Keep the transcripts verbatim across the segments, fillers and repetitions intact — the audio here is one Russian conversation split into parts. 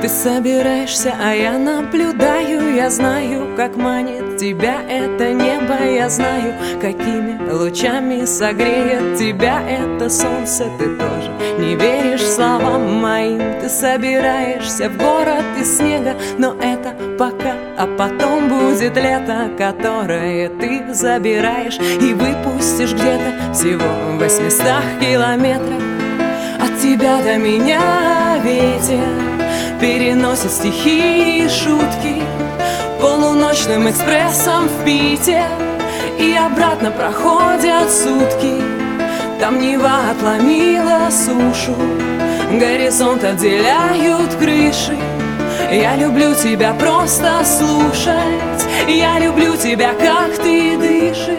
Ты собираешься, а я наблюдаю. Я знаю, как манит тебя это небо. Я знаю, какими лучами согреет тебя это солнце. Ты тоже не веришь словам моим. Ты собираешься в город из снега, но это пока. А потом будет лето, которое ты забираешь и выпустишь где-то всего в восьмистах километрах. От тебя до меня ветер переносит стихи и шутки полуночным экспрессом в Питер, и обратно проходят сутки. Там Нева отломила сушу, горизонт отделяют крыши. Я люблю тебя просто слушать, я люблю тебя, как ты дышишь.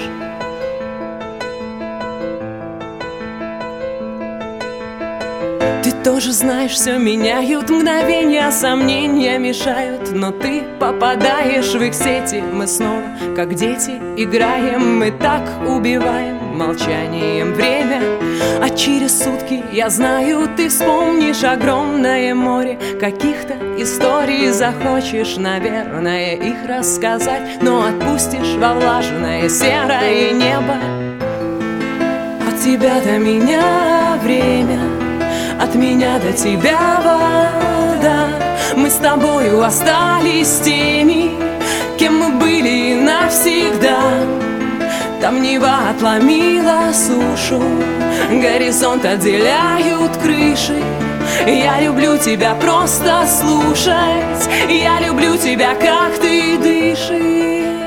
Ты тоже знаешь, все меняют мгновения, сомнения мешают, но ты попадаешь в их сети. Мы снова, как дети, играем, мы так убиваем молчанием время. А через сутки, я знаю, ты вспомнишь огромное море каких-то историй. Захочешь, наверное, их рассказать, но отпустишь во влажное серое небо. От тебя до меня время, от меня до тебя вода. Мы с тобою остались теми, кем мы были навсегда. Там Нева отломила сушу, горизонт отделяют крыши. Я люблю тебя просто слушать, я люблю тебя, как ты дышишь.